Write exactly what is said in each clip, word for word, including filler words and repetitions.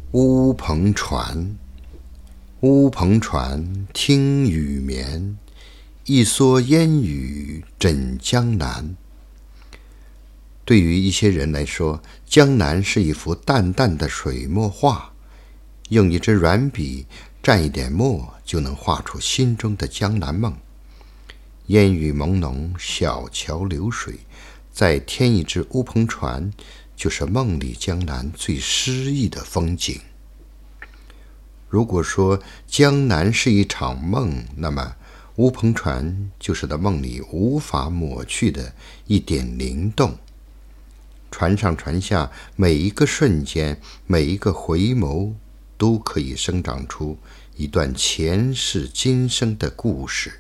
乌篷船，乌篷船，听雨眠。一蓑烟雨枕江南。对于一些人来说，江南是一幅淡淡的水墨画，用一支软笔蘸一点墨，就能画出心中的江南梦。烟雨朦胧，小桥流水，再添一只乌篷船，就是梦里江南最诗意的风景。如果说江南是一场梦，那么乌篷船就是那梦里无法抹去的一点灵动。船上船下，每一个瞬间，每一个回眸，都可以生长出一段前世今生的故事。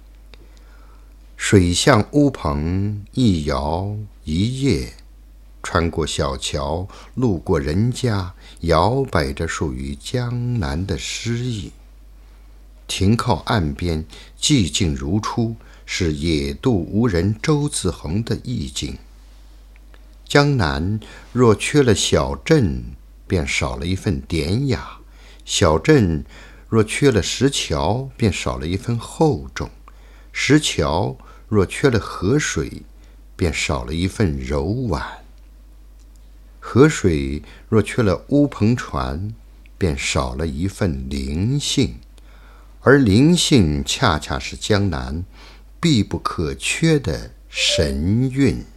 水向乌篷，一摇一曳，穿过小桥，路过人家，摇摆着属于江南的诗意。停靠岸边，寂静如初，是野渡无人舟自横的意境。江南若缺了小镇，便少了一份典雅；小镇若缺了石桥，便少了一份厚重；石桥若缺了河水，便少了一份柔婉；河水若缺了乌篷船，便少了一份灵性。而灵性恰恰是江南必不可缺的神韵。